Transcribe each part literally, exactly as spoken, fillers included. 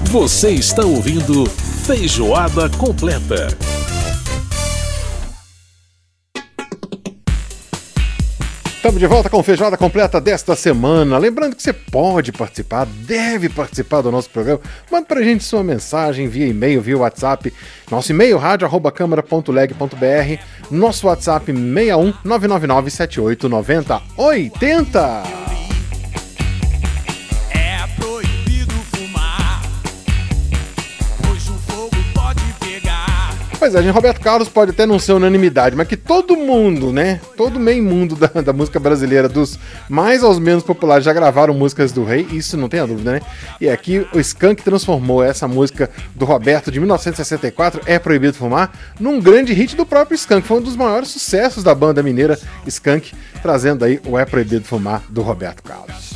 Você está ouvindo Feijoada Completa. Estamos de volta com Feijoada Completa desta semana. Lembrando que você pode participar, deve participar do nosso programa. Manda pra gente sua mensagem via e-mail, via WhatsApp. Nosso e-mail, rádio arroba câmara ponto leg ponto br. Nosso WhatsApp, seis um nove nove nove sete oito nove zero oito zero. Pois é, gente, Roberto Carlos pode até não ser unanimidade, mas que todo mundo, né, todo meio mundo da, da música brasileira, dos mais aos menos populares, já gravaram músicas do Rei, isso não tem a dúvida, né? E aqui o Skank transformou essa música do Roberto de mil novecentos e sessenta e quatro, É Proibido Fumar, num grande hit do próprio Skank. Foi um dos maiores sucessos da banda mineira Skank, trazendo aí o É Proibido Fumar do Roberto Carlos.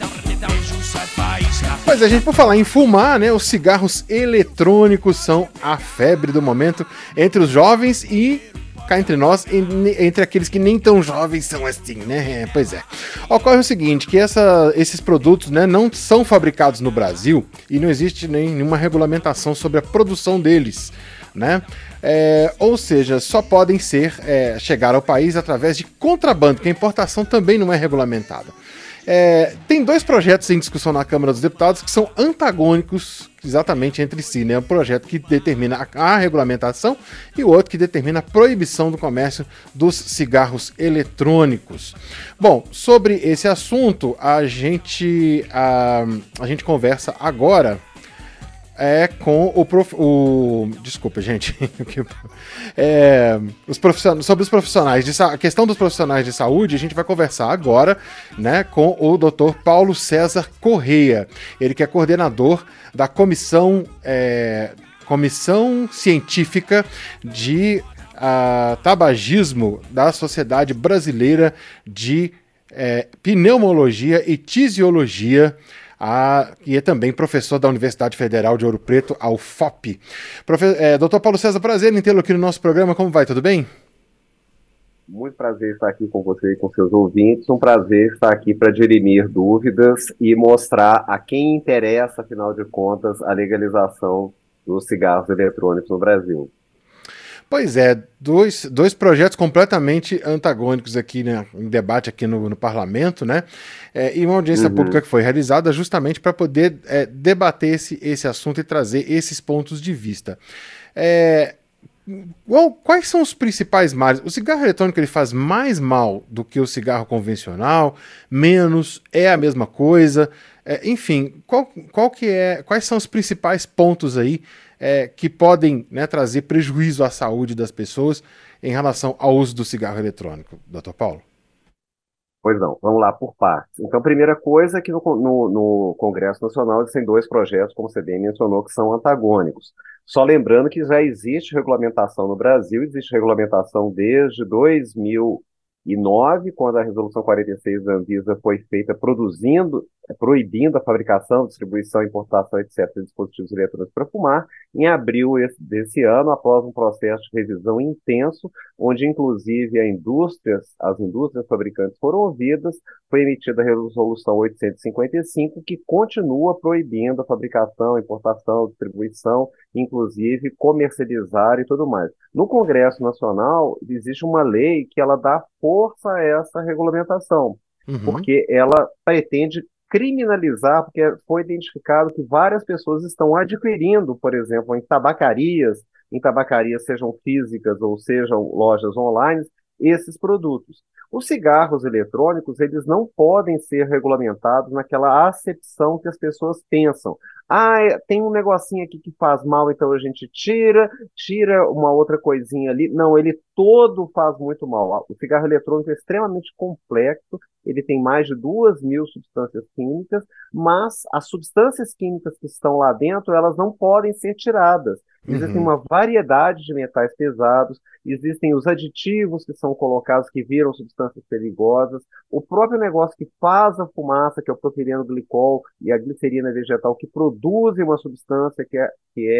Pois é, gente, por falar em fumar, né, os cigarros eletrônicos são a febre do momento entre os jovens e, cá entre nós, entre aqueles que nem tão jovens são assim, né? É, pois é. Ocorre o seguinte, que essa, esses produtos, né, não são fabricados no Brasil e não existe nenhuma regulamentação sobre a produção deles, né? É, ou seja, só podem ser é, chegar ao país através de contrabando, que a importação também não é regulamentada. É, tem dois projetos em discussão na Câmara dos Deputados que são antagônicos exatamente entre si, né? Um projeto que determina a, a regulamentação e o outro que determina a proibição do comércio dos cigarros eletrônicos. Bom, sobre esse assunto, a gente, a, a gente conversa agora é com o, prof, o desculpa, gente, é, os profissionais, sobre os profissionais de a questão dos profissionais de saúde. A gente vai conversar agora, né, com o doutor Paulo César Correia, ele que é coordenador da comissão é, comissão científica de uh, tabagismo da Sociedade Brasileira de é, Pneumologia e Tisiologia. Ah, e é também professor da Universidade Federal de Ouro Preto, a U F O P. Profe... É, doutor Paulo César, prazer em tê-lo aqui no nosso programa. Como vai? Tudo bem? Muito prazer estar aqui com você e com seus ouvintes. Um prazer estar aqui para dirimir dúvidas e mostrar a quem interessa, afinal de contas, a legalização dos cigarros eletrônicos no Brasil. Pois é, dois, dois projetos completamente antagônicos aqui, né, em debate aqui no, no parlamento, né? É, e uma audiência uhum. pública que foi realizada justamente para poder é, debater esse, esse assunto e trazer esses pontos de vista. É, qual, quais são os principais males? O cigarro eletrônico ele faz mais mal do que o cigarro convencional? Menos? É a mesma coisa? É, enfim, qual, qual que é, quais são os principais pontos aí É, que podem, né, trazer prejuízo à saúde das pessoas em relação ao uso do cigarro eletrônico, doutor Paulo? Pois não, vamos lá por partes. Então, a primeira coisa é que no, no, no Congresso Nacional existem dois projetos, como você bem mencionou, que são antagônicos. Só lembrando que já existe regulamentação no Brasil, existe regulamentação desde dois mil e nove, quando a Resolução quarenta e seis da Anvisa foi feita produzindo, proibindo a fabricação, distribuição, importação, etcétera, de dispositivos eletrônicos para fumar, em abril desse ano, após um processo de revisão intenso, onde inclusive a indústrias, as indústrias fabricantes foram ouvidas, foi emitida a Resolução oitocentos e cinquenta e cinco, que continua proibindo a fabricação, importação, distribuição, inclusive comercializar e tudo mais. No Congresso Nacional, existe uma lei que ela dá força a essa regulamentação, uhum. porque ela pretende criminalizar, porque foi identificado que várias pessoas estão adquirindo, por exemplo, em tabacarias, em tabacarias sejam físicas ou sejam lojas online, esses produtos. Os cigarros eletrônicos, eles não podem ser regulamentados naquela acepção que as pessoas pensam. Ah, tem um negocinho aqui que faz mal, então a gente tira, tira uma outra coisinha ali. Não, ele todo faz muito mal. O cigarro eletrônico é extremamente complexo, ele tem mais de duas mil substâncias químicas, mas as substâncias químicas que estão lá dentro, elas não podem ser tiradas. Existem uhum. uma variedade de metais pesados, existem os aditivos que são colocados que viram substâncias perigosas, o próprio negócio que faz a fumaça, que é o propileno glicol e a glicerina vegetal, que produzem uma substância que é, que é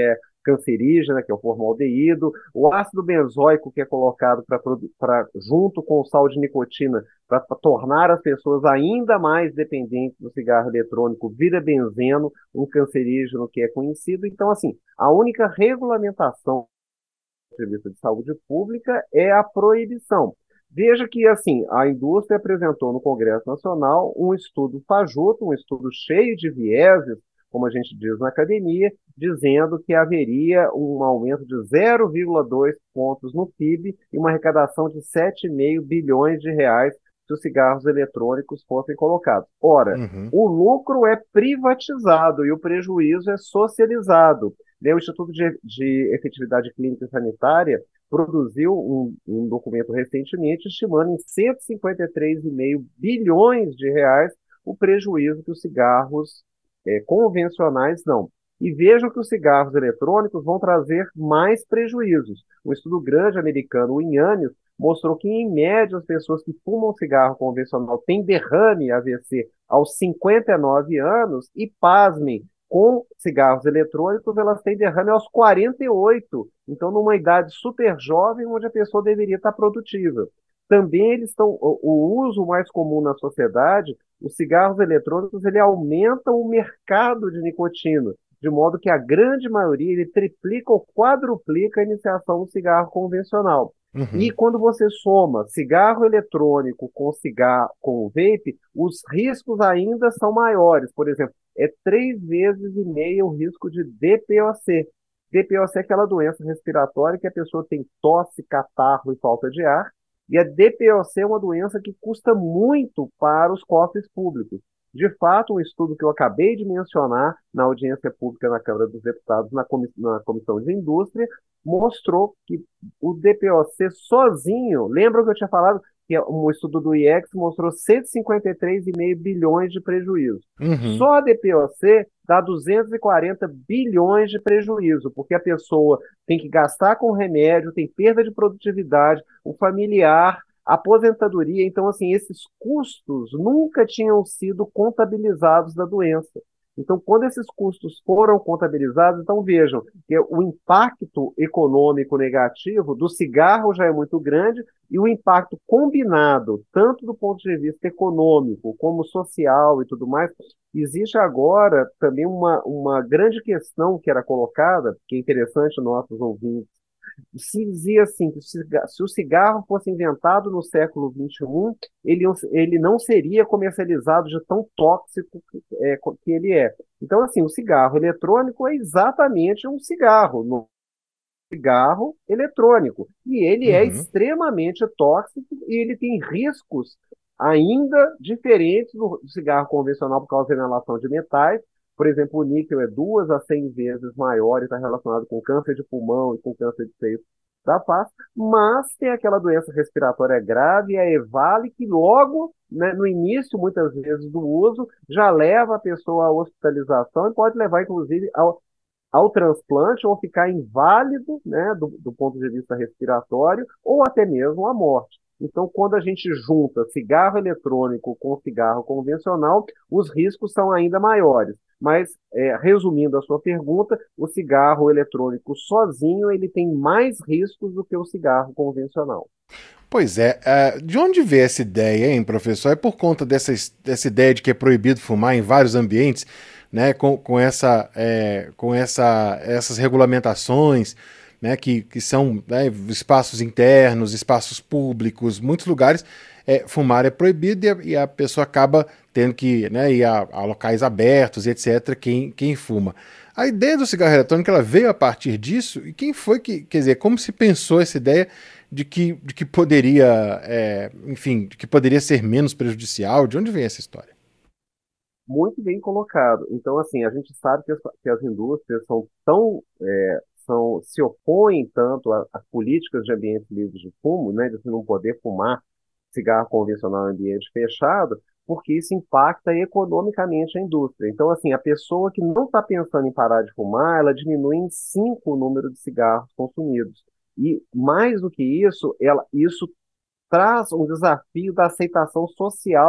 cancerígena, que é o formaldeído, o ácido benzoico, que é colocado para junto com o sal de nicotina, para tornar as pessoas ainda mais dependentes do cigarro eletrônico, vira benzeno, um cancerígeno que é conhecido. Então, assim, a única regulamentação do serviço de saúde pública é a proibição. Veja que, assim, a indústria apresentou no Congresso Nacional um estudo fajuto, um estudo cheio de vieses, como a gente diz na academia, dizendo que haveria um aumento de zero vírgula dois pontos no P I B e uma arrecadação de sete vírgula cinco bilhões de reais se os cigarros eletrônicos fossem colocados. Ora, Uhum. o lucro é privatizado e o prejuízo é socializado. O Instituto de, de Efetividade Clínica e Sanitária produziu um, um documento recentemente estimando em cento e cinquenta e três vírgula cinco bilhões de reais o prejuízo que os cigarros é, convencionais dão. E vejam que os cigarros eletrônicos vão trazer mais prejuízos. Um estudo grande americano, o Inhanes, mostrou que, em média, as pessoas que fumam cigarro convencional têm derrame A V C aos cinquenta e nove anos e, pasmem, com cigarros eletrônicos, elas têm derrame aos quarenta e oito. Então, numa idade super jovem, onde a pessoa deveria estar produtiva. Também eles estão, o, o uso mais comum na sociedade, os cigarros eletrônicos, ele aumenta o mercado de nicotina, de modo que a grande maioria, ele triplica ou quadruplica a iniciação do cigarro convencional. Uhum. E quando você soma cigarro eletrônico com cigarro com vape, os riscos ainda são maiores. Por exemplo, é três vezes e meio o risco de D P O C. D P O C é aquela doença respiratória que a pessoa tem tosse, catarro e falta de ar. E a D P O C é uma doença que custa muito para os cofres públicos. De fato, um estudo que eu acabei de mencionar na audiência pública na Câmara dos Deputados, na, comiss na Comissão de Indústria, mostrou que o D P O C sozinho, lembra que eu tinha falado que um estudo do I E C mostrou cento e cinquenta e três vírgula cinco bilhões de prejuízo. Uhum. Só a D P O C dá duzentos e quarenta bilhões de prejuízo, porque a pessoa tem que gastar com remédio, tem perda de produtividade, o familiar, aposentadoria. Então, assim, esses custos nunca tinham sido contabilizados da doença. Então, quando esses custos foram contabilizados, então vejam que o impacto econômico negativo do cigarro já é muito grande e o impacto combinado, tanto do ponto de vista econômico como social e tudo mais, existe agora também uma, uma grande questão que era colocada, que é interessante nossos ouvintes. Se dizia assim, que se o cigarro fosse inventado no século vinte e um, ele, ele não seria comercializado de tão tóxico que, é, que ele é. Então, assim, o cigarro eletrônico é exatamente um cigarro, um cigarro eletrônico. E ele é Uhum. extremamente tóxico e ele tem riscos ainda diferentes do cigarro convencional por causa da inalação de metais. Por exemplo, o níquel é duas a cem vezes maior e está relacionado com câncer de pulmão e com câncer de seio da face, mas tem aquela doença respiratória grave, a EVALI, que logo, né, no início, muitas vezes, do uso, já leva a pessoa à hospitalização e pode levar, inclusive, ao, ao transplante ou ficar inválido, né, do, do ponto de vista respiratório, ou até mesmo à morte. Então, quando a gente junta cigarro eletrônico com cigarro convencional, os riscos são ainda maiores. Mas, é, resumindo a sua pergunta, o cigarro eletrônico sozinho ele tem mais riscos do que o cigarro convencional. Pois é, uh, de onde veio essa ideia, hein, professor? É por conta dessa, dessa ideia de que é proibido fumar em vários ambientes, né, com, com, essa, é, com essa, essas regulamentações, né, que, que são, né, espaços internos, espaços públicos, muitos lugares, é, fumar é proibido e a, e a pessoa acaba tendo que, né, ir a, a locais abertos, etcétera, quem, quem fuma. A ideia do cigarro eletrônico ela veio a partir disso, e quem foi que, quer dizer, como se pensou essa ideia de que, de que poderia, é, enfim, de que poderia ser menos prejudicial? De onde vem essa história? Muito bem colocado. Então, assim, a gente sabe que as, que as indústrias são tão, é, são, se opõem tanto às políticas de ambientes livres de fumo, né, de você não poder fumar cigarro convencional em ambiente fechado, porque isso impacta economicamente a indústria. Então, assim, a pessoa que não está pensando em parar de fumar, ela diminui em cinco o número de cigarros consumidos. E, mais do que isso, ela, isso traz um desafio da aceitação social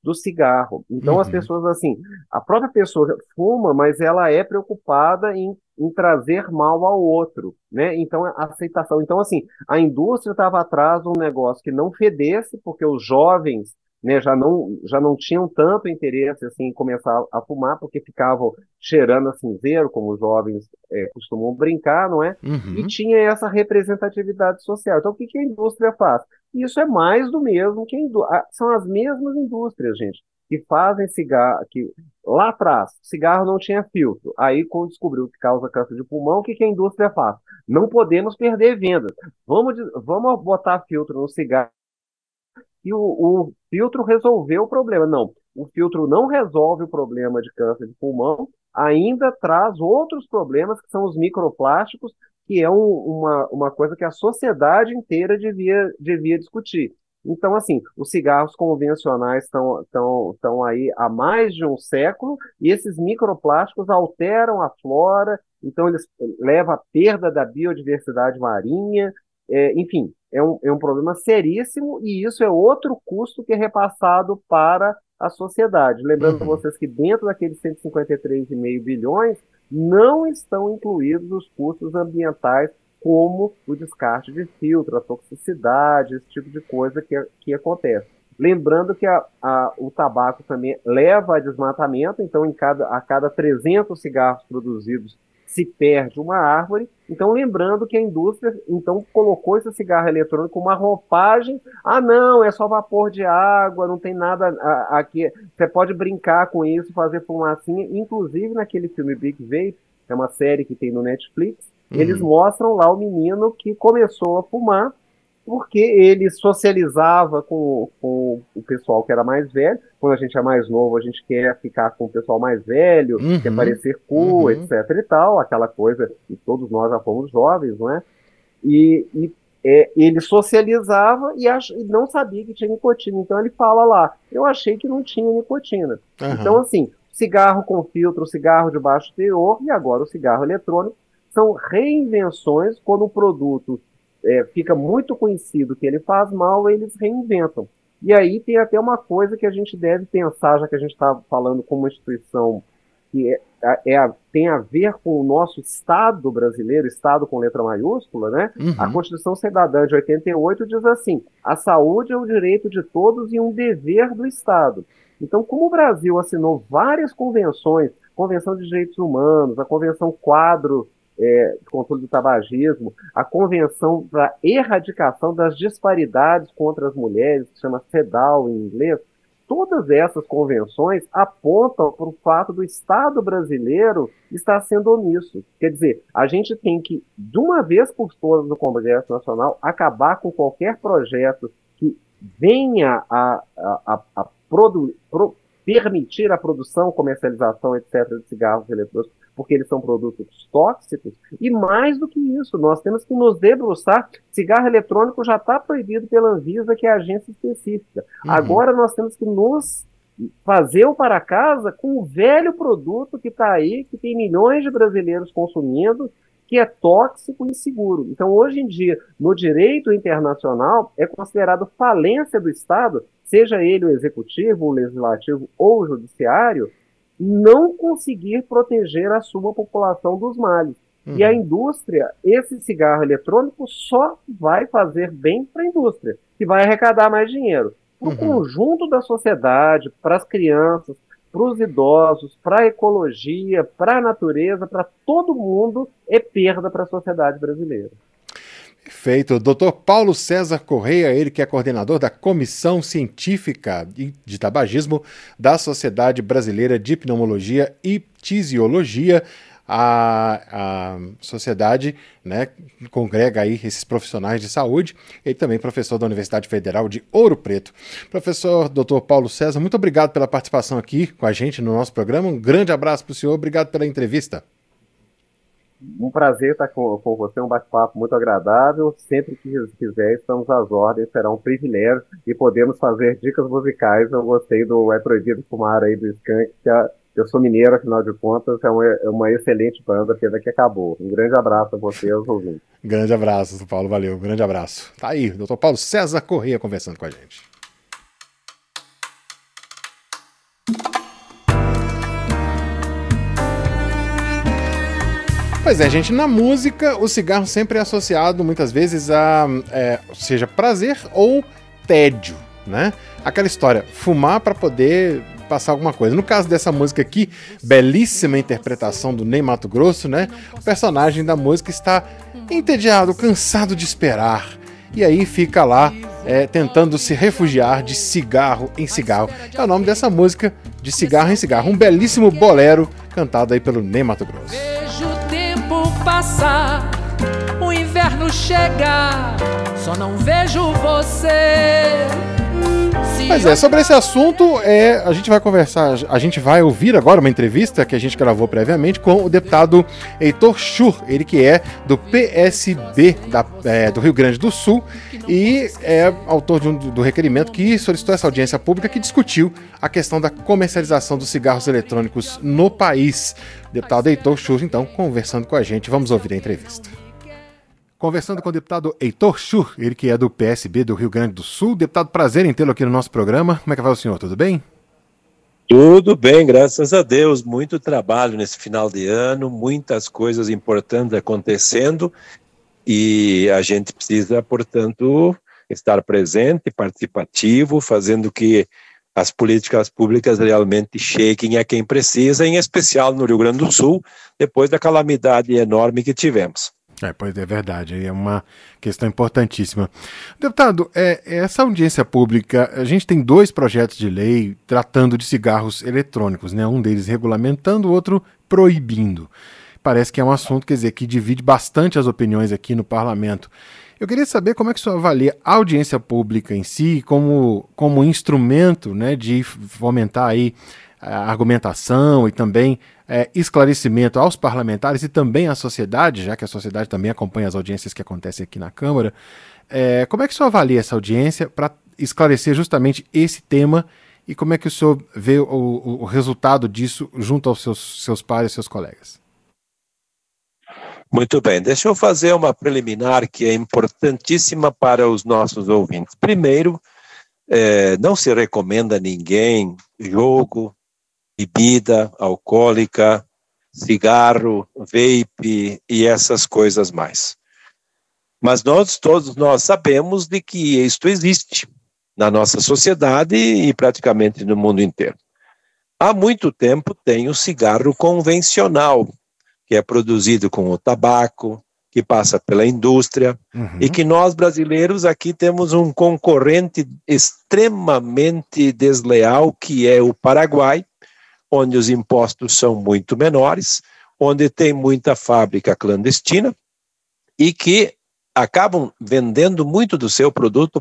do cigarro. Então, Uhum. as pessoas, assim, a própria pessoa fuma, mas ela é preocupada em, em trazer mal ao outro, né? Então, a aceitação. Então, assim, a indústria estava atrás de um negócio que não fedesse, porque os jovens, né, já não, já não tinham tanto interesse, assim, em começar a fumar, porque ficavam cheirando a cinzeiro, como os jovens é, costumam brincar, não é? E Uhum. tinha essa representatividade social. Então, o que que a indústria faz? Isso é mais do mesmo que a indú- a- são as mesmas indústrias, gente, que fazem cigarro, que lá atrás, cigarro não tinha filtro. Aí, quando descobriu que causa câncer de pulmão, o que que a indústria faz? Não podemos perder vendas. Vamos, de- vamos botar filtro no cigarro e o, o filtro resolveu o problema. Não, o filtro não resolve o problema de câncer de pulmão, ainda traz outros problemas, que são os microplásticos, que é um- uma, uma coisa que a sociedade inteira devia, devia discutir. Então, assim, os cigarros convencionais estão estão estão aí há mais de um século, e esses microplásticos alteram a flora, então eles levam à perda da biodiversidade marinha, é, enfim, é um, é um problema seríssimo e isso é outro custo que é repassado para a sociedade. Lembrando Uhum. vocês que dentro daqueles cento e cinquenta e três vírgula cinco bilhões não estão incluídos os custos ambientais, como o descarte de filtro, a toxicidade, esse tipo de coisa que, que acontece. Lembrando que a, a, o tabaco também leva a desmatamento, então em cada, a cada trezentos cigarros produzidos se perde uma árvore. Então, lembrando que a indústria então colocou esse cigarro eletrônico com uma roupagem. Ah, não, é só vapor de água, não tem nada aqui. Você pode brincar com isso, fazer fumacinha. Inclusive, naquele filme Big Vape, que é uma série que tem no Netflix, eles Uhum. mostram lá o menino que começou a fumar porque ele socializava com, com o pessoal que era mais velho. Quando a gente é mais novo, a gente quer ficar com o pessoal mais velho, quer Uhum. parecer cool, Uhum. etc e tal, aquela coisa que todos nós já fomos jovens, não é? E, e é, ele socializava e, ach, e não sabia que tinha nicotina. Então ele fala lá, eu achei que não tinha nicotina. Então, Aham. assim, cigarro com filtro, cigarro de baixo teor e agora o cigarro eletrônico são reinvenções quando o produto é, fica muito conhecido que ele faz mal, eles reinventam. E aí tem até uma coisa que a gente deve pensar, já que a gente está falando como uma instituição que é, é, é, tem a ver com o nosso Estado brasileiro, Estado com letra maiúscula, né? A Uhum. Constituição Cidadã de oitenta e oito diz assim: a saúde é um direito de todos e um dever do Estado. Então, como o Brasil assinou várias convenções, Convenção de Direitos Humanos, a Convenção Quadro é, de Controle do Tabagismo, a Convenção para Erradicação das Disparidades contra as Mulheres, que chama CEDAW em inglês, todas essas convenções apontam para o fato do Estado brasileiro estar sendo omisso. Quer dizer, a gente tem que, de uma vez por todas no Congresso Nacional, acabar com qualquer projeto que venha a, a, a, a produ, pro, permitir a produção, comercialização, etcétera, de cigarros eletrônicos, porque eles são produtos tóxicos. E mais do que isso, nós temos que nos debruçar. Cigarro eletrônico já está proibido pela Anvisa, que é a agência específica. Uhum. Agora nós temos que nos fazer o para casa com o velho produto que está aí, que tem milhões de brasileiros consumindo, que é tóxico e inseguro. Então, hoje em dia, no direito internacional, é considerado falência do Estado, seja ele o executivo, o legislativo ou o judiciário, não conseguir proteger a sua população dos males. E a Uhum. indústria, esse cigarro eletrônico só vai fazer bem para a indústria, que vai arrecadar mais dinheiro. Para o Uhum. conjunto da sociedade, para as crianças, para os idosos, para a ecologia, para a natureza, para todo mundo, é perda para a sociedade brasileira. Perfeito. doutor Paulo César Correia, ele que é coordenador da Comissão Científica de Tabagismo da Sociedade Brasileira de Pneumologia e Tisiologia. A, a sociedade, né, congrega aí esses profissionais de saúde. Ele também é professor da Universidade Federal de Ouro Preto. Professor doutor Paulo César, muito obrigado pela participação aqui com a gente no nosso programa. Um grande abraço para o senhor. Obrigado pela entrevista. Um prazer estar com, com você, um bate-papo muito agradável. Sempre que quiser, estamos às ordens, será um privilégio e podemos fazer dicas musicais. Eu gostei do É Proibido Fumar aí do Skank, que a, eu sou mineiro, afinal de contas, é uma, é uma excelente banda, pena que acabou. Um grande abraço a você e aos ouvintes. Grande abraço, Paulo, valeu, grande abraço. Tá aí, doutor Paulo César Correia conversando com a gente. Pois é, gente, na música o cigarro sempre é associado muitas vezes a, é, seja prazer ou tédio, né? Aquela história, fumar para poder passar alguma coisa. No caso dessa música aqui, belíssima interpretação do Ney Matogrosso, né? O personagem da música está entediado, cansado de esperar. E aí fica lá é, tentando se refugiar de cigarro em cigarro. É o nome dessa música, de cigarro em cigarro. Um belíssimo bolero cantado aí pelo Ney Matogrosso. Vejo o tempo passar, o inverno chegar, só não vejo você. Mas é, sobre esse assunto, é, a gente vai conversar, a gente vai ouvir agora uma entrevista que a gente gravou previamente com o deputado Heitor Schur, ele que é do P S B da, é, do Rio Grande do Sul e é autor de um, do requerimento que solicitou essa audiência pública que discutiu a questão da comercialização dos cigarros eletrônicos no país. Deputado Heitor Schur, então, conversando com a gente, vamos ouvir a entrevista. Conversando com o deputado Heitor Schur, ele que é do P S B do Rio Grande do Sul. Deputado, prazer em tê-lo aqui no nosso programa. Como é que vai o senhor? Tudo bem? Tudo bem, graças a Deus. Muito trabalho nesse final de ano, muitas coisas importantes acontecendo e a gente precisa, portanto, estar presente, participativo, fazendo que as políticas públicas realmente cheguem a quem precisa, em especial no Rio Grande do Sul, depois da calamidade enorme que tivemos. É, pois é verdade, é uma questão importantíssima. Deputado, é, essa audiência pública, a gente tem dois projetos de lei tratando de cigarros eletrônicos, né? Um deles regulamentando, o outro proibindo. Parece que é um assunto, quer dizer, que divide bastante as opiniões aqui no parlamento. Eu queria saber como é que o senhor avalia a audiência pública em si como, como instrumento, né, de fomentar aí a argumentação e também é, esclarecimento aos parlamentares e também à sociedade, já que a sociedade também acompanha as audiências que acontecem aqui na Câmara. É, como é que o senhor avalia essa audiência para esclarecer justamente esse tema e como é que o senhor vê o, o, o resultado disso junto aos seus, seus pares e seus colegas? Muito bem, deixa eu fazer uma preliminar que é importantíssima para os nossos ouvintes. Primeiro, é, não se recomenda a ninguém jogo, bebida alcoólica, cigarro, vape e essas coisas mais. Mas nós, todos nós sabemos de que isto existe na nossa sociedade e praticamente no mundo inteiro. Há muito tempo tem o cigarro convencional, que é produzido com o tabaco, que passa pela indústria, uhum. e que nós brasileiros aqui temos um concorrente extremamente desleal, que é o Paraguai, onde os impostos são muito menores, onde tem muita fábrica clandestina e que acabam vendendo muito do seu produto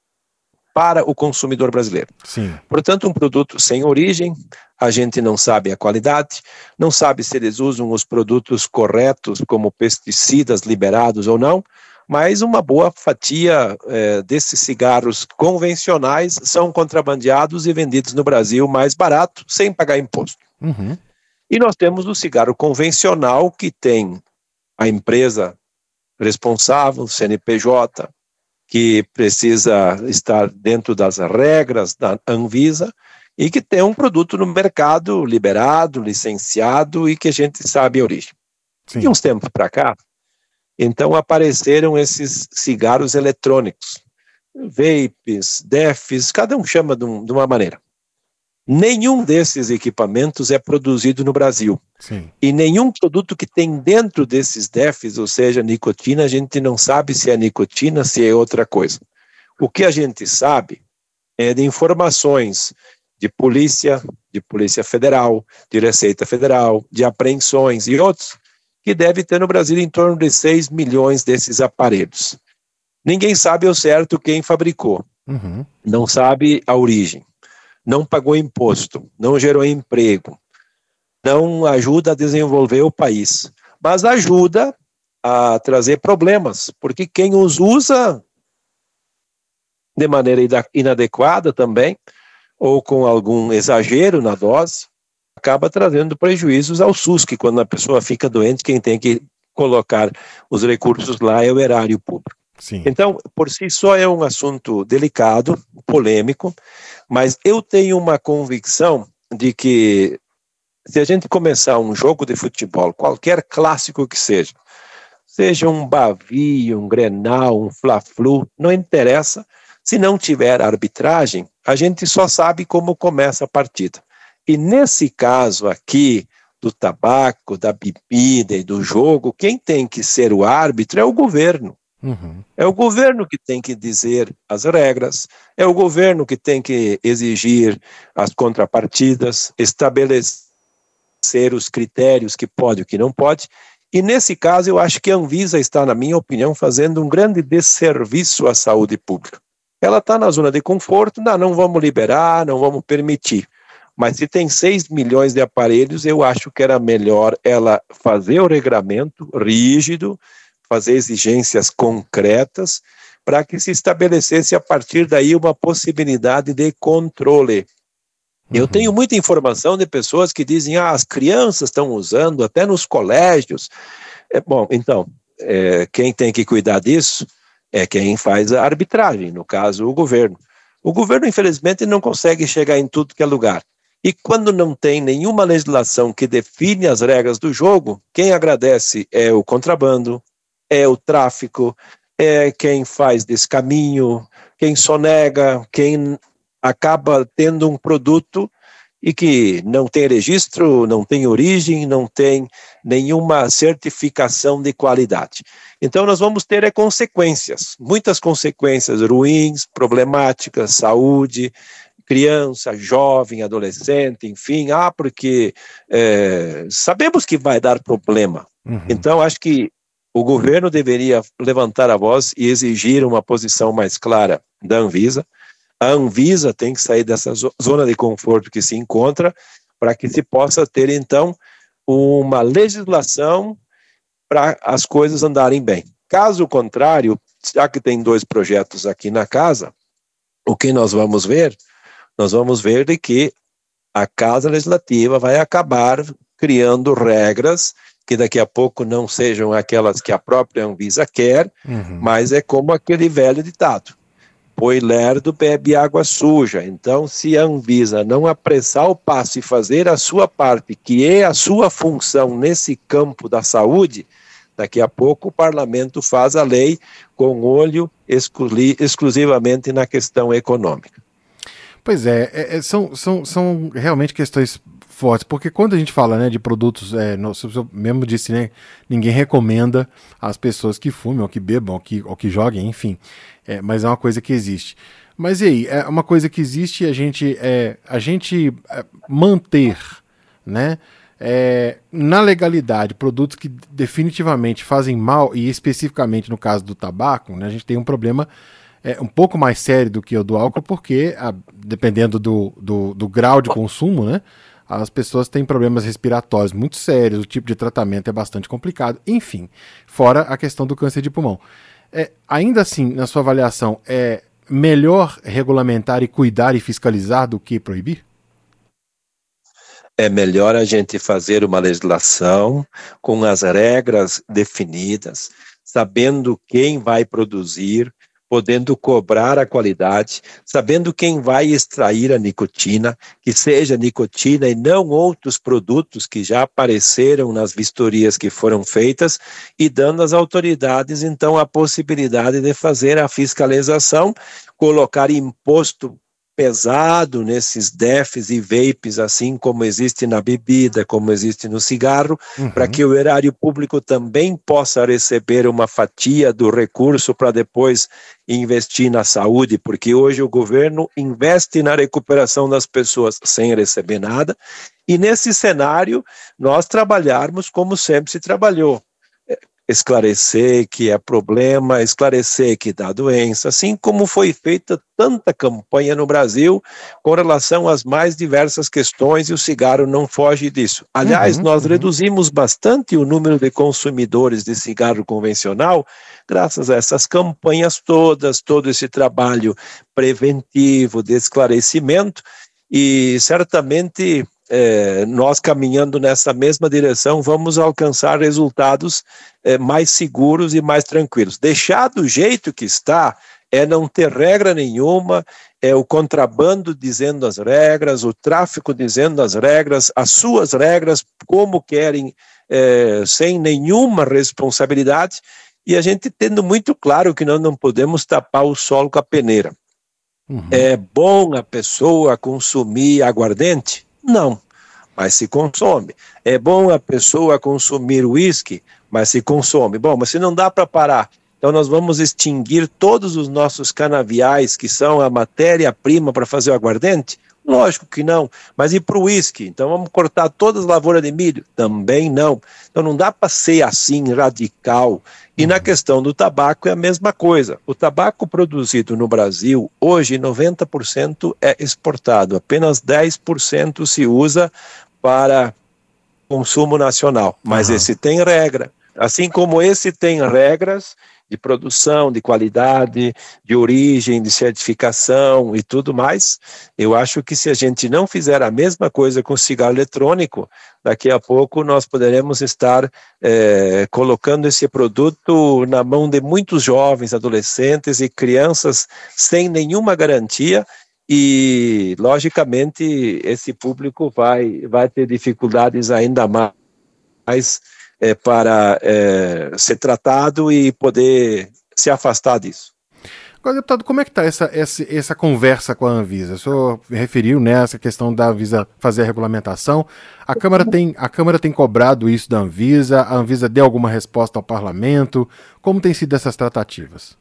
para o consumidor brasileiro. Sim. Portanto, um produto sem origem, a gente não sabe a qualidade, não sabe se eles usam os produtos corretos como pesticidas liberados ou não, mas uma boa fatia é, desses cigarros convencionais são contrabandeados e vendidos no Brasil mais barato, sem pagar imposto. Uhum. E nós temos o cigarro convencional, que tem a empresa responsável, C N P J, que precisa estar dentro das regras da Anvisa e que tem um produto no mercado liberado, licenciado e que a gente sabe a origem. Sim. De uns tempos para cá, então apareceram esses cigarros eletrônicos, vapes, defs, cada um chama de, um, de uma maneira. Nenhum desses equipamentos é produzido no Brasil. Sim. E nenhum produto que tem dentro desses defs, ou seja, nicotina, a gente não sabe se é nicotina, se é outra coisa. O que a gente sabe é de informações de polícia, de Polícia Federal, de Receita Federal, de apreensões e outros, que deve ter no Brasil em torno de seis milhões desses aparelhos. Ninguém sabe ao certo quem fabricou, uhum. não sabe a origem, não pagou imposto, não gerou emprego, não ajuda a desenvolver o país, mas ajuda a trazer problemas, porque quem os usa de maneira inadequada também, ou com algum exagero na dose, acaba trazendo prejuízos ao SUS, que quando a pessoa fica doente, quem tem que colocar os recursos lá é o erário público. Sim. Então, por si só é um assunto delicado, polêmico, mas eu tenho uma convicção de que se a gente começar um jogo de futebol, qualquer clássico que seja, seja um Bavi, um Grenal, um Fla-Flu, não interessa, se não tiver arbitragem, a gente só sabe como começa a partida. E nesse caso aqui, do tabaco, da bebida e do jogo, quem tem que ser o árbitro é o governo. Uhum. É o governo que tem que dizer as regras, é o governo que tem que exigir as contrapartidas, estabelecer os critérios que pode e o que não pode. E nesse caso eu acho que a Anvisa está, na minha opinião, fazendo um grande desserviço à saúde pública. Ela está na zona de conforto, não, não vamos liberar, não vamos permitir. Mas se tem seis milhões de aparelhos, eu acho que era melhor ela fazer o regramento rígido, fazer exigências concretas, para que se estabelecesse a partir daí uma possibilidade de controle. Uhum. Eu tenho muita informação de pessoas que dizem, ah, as crianças estão usando, até nos colégios. É, bom, então, é, quem tem que cuidar disso é quem faz a arbitragem, no caso, o governo. O governo, infelizmente, não consegue chegar em tudo que é lugar. E quando não tem nenhuma legislação que define as regras do jogo, quem agradece é o contrabando, é o tráfico, é quem faz descaminho, quem sonega, quem acaba tendo um produto e que não tem registro, não tem origem, não tem nenhuma certificação de qualidade. Então nós vamos ter é, consequências, muitas consequências ruins, problemáticas, saúde, criança, jovem, adolescente, enfim, ah, porque é, sabemos que vai dar problema. Uhum. Então, acho que o governo deveria levantar a voz e exigir uma posição mais clara da Anvisa. A Anvisa tem que sair dessa zona de conforto que se encontra para que se possa ter, então, uma legislação para as coisas andarem bem. Caso contrário, já que tem dois projetos aqui na casa, o que nós vamos ver? Nós vamos ver de que a Casa Legislativa vai acabar criando regras que daqui a pouco não sejam aquelas que a própria Anvisa quer, uhum. mas é como aquele velho ditado, boi lerdo bebe água suja. Então, se a Anvisa não apressar o passo e fazer a sua parte, que é a sua função nesse campo da saúde, daqui a pouco o parlamento faz a lei com olho exclu- exclusivamente na questão econômica. Pois é, é, é são, são, são realmente questões fortes, porque quando a gente fala, né, de produtos, é, no, eu mesmo disse, né, ninguém recomenda às pessoas que fumem, ou que bebam, ou que, ou que joguem, enfim, é, mas é uma coisa que existe. Mas e aí, é uma coisa que existe a gente, é, a gente é, manter, né, é, na legalidade, produtos que definitivamente fazem mal, e especificamente no caso do tabaco, né, a gente tem um problema é um pouco mais sério do que o do álcool, porque a, dependendo do, do, do grau de consumo, né, as pessoas têm problemas respiratórios muito sérios, o tipo de tratamento é bastante complicado, enfim, fora a questão do câncer de pulmão. É, ainda assim, na sua avaliação, é melhor regulamentar e cuidar e fiscalizar do que proibir? É melhor a gente fazer uma legislação com as regras definidas, sabendo quem vai produzir, podendo cobrar a qualidade, sabendo quem vai extrair a nicotina, que seja nicotina e não outros produtos que já apareceram nas vistorias que foram feitas, e dando às autoridades, então, a possibilidade de fazer a fiscalização, colocar imposto pesado nesses defs e vapes, assim como existe na bebida, como existe no cigarro, uhum. para que o erário público também possa receber uma fatia do recurso para depois investir na saúde, porque hoje o governo investe na recuperação das pessoas sem receber nada, e nesse cenário nós trabalharmos como sempre se trabalhou, esclarecer que é problema, esclarecer que dá doença, assim como foi feita tanta campanha no Brasil com relação às mais diversas questões, e o cigarro não foge disso. Aliás, uhum, nós uhum. reduzimos bastante o número de consumidores de cigarro convencional graças a essas campanhas todas, todo esse trabalho preventivo de esclarecimento, e certamente É, nós caminhando nessa mesma direção vamos alcançar resultados é, mais seguros e mais tranquilos. Deixar do jeito que está é não ter regra nenhuma, é o contrabando dizendo as regras, o tráfico dizendo as regras, as suas regras, como querem, é, sem nenhuma responsabilidade, e a gente tendo muito claro que nós não podemos tapar o sol com a peneira. Uhum. É bom a pessoa consumir aguardente? Não, mas se consome. É bom a pessoa consumir uísque? Mas se consome. Bom, mas se não dá para parar, então nós vamos extinguir todos os nossos canaviais, que são a matéria-prima para fazer o aguardente? Lógico que não. Mas e para o uísque? Então vamos cortar todas as lavouras de milho? Também não. Então não dá para ser assim radical. E na questão do tabaco é a mesma coisa. O tabaco produzido no Brasil, hoje noventa por cento é exportado, apenas dez por cento se usa para consumo nacional. Mas uhum. esse tem regra. Assim como esse tem regras de produção, de qualidade, de origem, de certificação e tudo mais, eu acho que se a gente não fizer a mesma coisa com o cigarro eletrônico, daqui a pouco nós poderemos estar é, colocando esse produto na mão de muitos jovens, adolescentes e crianças sem nenhuma garantia, e logicamente esse público vai, vai ter dificuldades ainda mais É, para é, ser tratado e poder se afastar disso. Agora, deputado, como é que está essa, essa, essa conversa com a Anvisa? O senhor referiu nessa questão da Anvisa fazer a regulamentação. A Câmara tem, a Câmara tem cobrado isso da Anvisa? A Anvisa deu alguma resposta ao Parlamento? Como tem sido essas tratativas?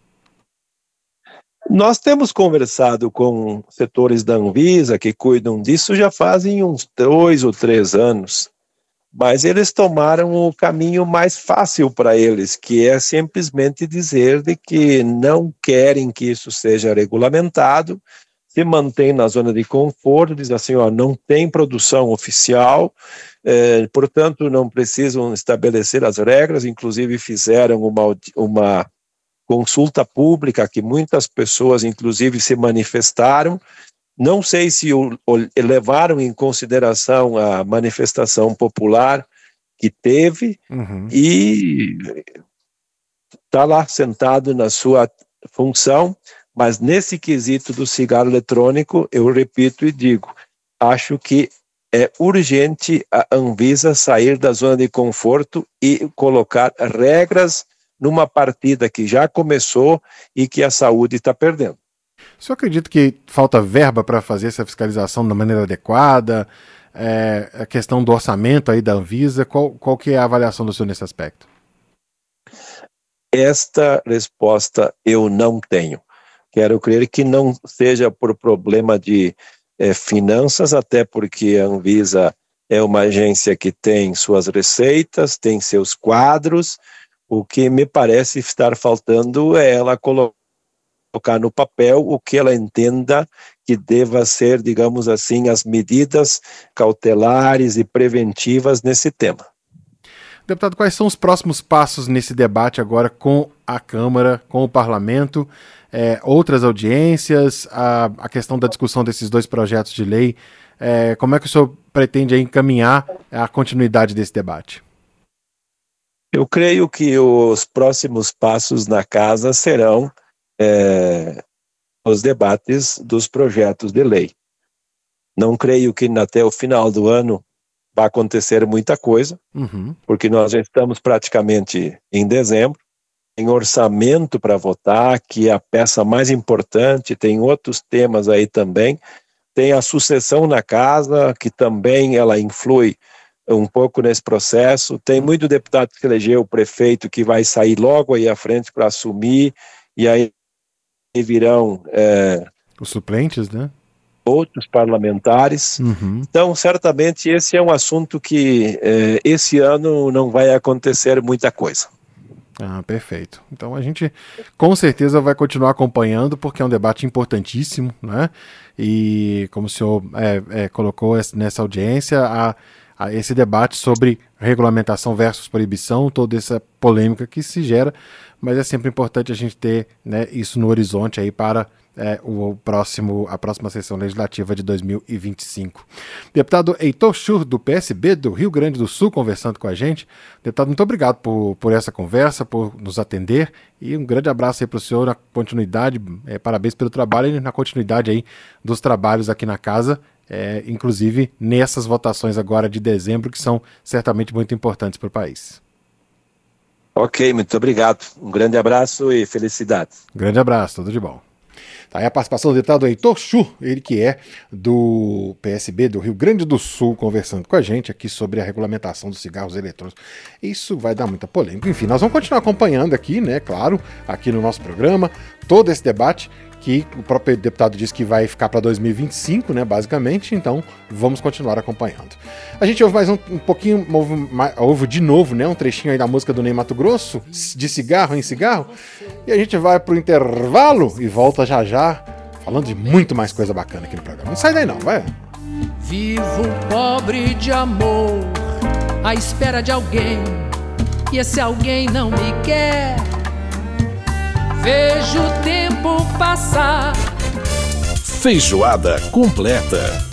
Nós temos conversado com setores da Anvisa que cuidam disso já fazem uns dois ou três anos. Mas eles tomaram o caminho mais fácil para eles, que é simplesmente dizer de que não querem que isso seja regulamentado, se mantém na zona de conforto, diz assim, ó, não tem produção oficial, eh, portanto não precisam estabelecer as regras, inclusive fizeram uma, uma consulta pública que muitas pessoas inclusive se manifestaram. Não sei se o, o, levaram em consideração a manifestação popular que teve, uhum. e está lá sentado na sua função, mas nesse quesito do cigarro eletrônico, eu repito e digo, acho que é urgente a Anvisa sair da zona de conforto e colocar regras numa partida que já começou e que a saúde está perdendo. O senhor acredita que falta verba para fazer essa fiscalização da maneira adequada? É, a questão do orçamento aí da Anvisa, qual, qual que é a avaliação do senhor nesse aspecto? Esta resposta eu não tenho. Quero crer que não seja por problema de é, finanças, até porque a Anvisa é uma agência que tem suas receitas, tem seus quadros. O que me parece estar faltando é ela colocar colocar no papel o que ela entenda que deva ser, digamos assim, as medidas cautelares e preventivas nesse tema. Deputado, quais são os próximos passos nesse debate agora com a Câmara, com o Parlamento, é, outras audiências, a, a questão da discussão desses dois projetos de lei, é, como é que o senhor pretende aí encaminhar a continuidade desse debate? Eu creio que os próximos passos na casa serão É, os debates dos projetos de lei. Não creio que até o final do ano vai acontecer muita coisa, uhum. porque nós já estamos praticamente em dezembro, tem orçamento para votar, que é a peça mais importante, tem outros temas aí também, tem a sucessão na casa, que também ela influi um pouco nesse processo, tem muito deputado que elegeu o prefeito que vai sair logo aí à frente para assumir, e aí virão é, os suplentes, né? Outros parlamentares. Uhum. Então, certamente, esse é um assunto que é, esse ano não vai acontecer muita coisa. Ah, perfeito. Então a gente com certeza vai continuar acompanhando, porque é um debate importantíssimo, né? E como o senhor é, é, colocou nessa audiência, a, a esse debate sobre regulamentação versus proibição, toda essa polêmica que se gera, mas é sempre importante a gente ter, né, isso no horizonte aí para é, o próximo, a próxima sessão legislativa de dois mil e vinte e cinco. Deputado Heitor Schur, do P S B do Rio Grande do Sul, conversando com a gente. Deputado, muito obrigado por, por essa conversa, por nos atender, e um grande abraço aí para o senhor na continuidade, é, parabéns pelo trabalho e na continuidade aí dos trabalhos aqui na casa, é, inclusive nessas votações agora de dezembro, que são certamente muito importantes para o país. Ok, muito obrigado. Um grande abraço e felicidades. Grande abraço, tudo de bom. Tá aí a participação do deputado Heitor Schur, ele que é do P S B do Rio Grande do Sul, conversando com a gente aqui sobre a regulamentação dos cigarros eletrônicos. Isso vai dar muita polêmica. Enfim, nós vamos continuar acompanhando aqui, né, claro, aqui no nosso programa, todo esse debate que o próprio deputado disse que vai ficar para dois mil e vinte e cinco, né, basicamente, então vamos continuar acompanhando. A gente ouve mais um, um pouquinho, ouve, ouve de novo, né, um trechinho aí da música do Ney Matogrosso, de cigarro em cigarro, e a gente vai pro intervalo e volta já já, falando de muito mais coisa bacana aqui no programa. Não sai daí não, vai. Vivo pobre de amor, à espera de alguém, e esse alguém não me quer. Vejo o tempo passar. Feijoada completa.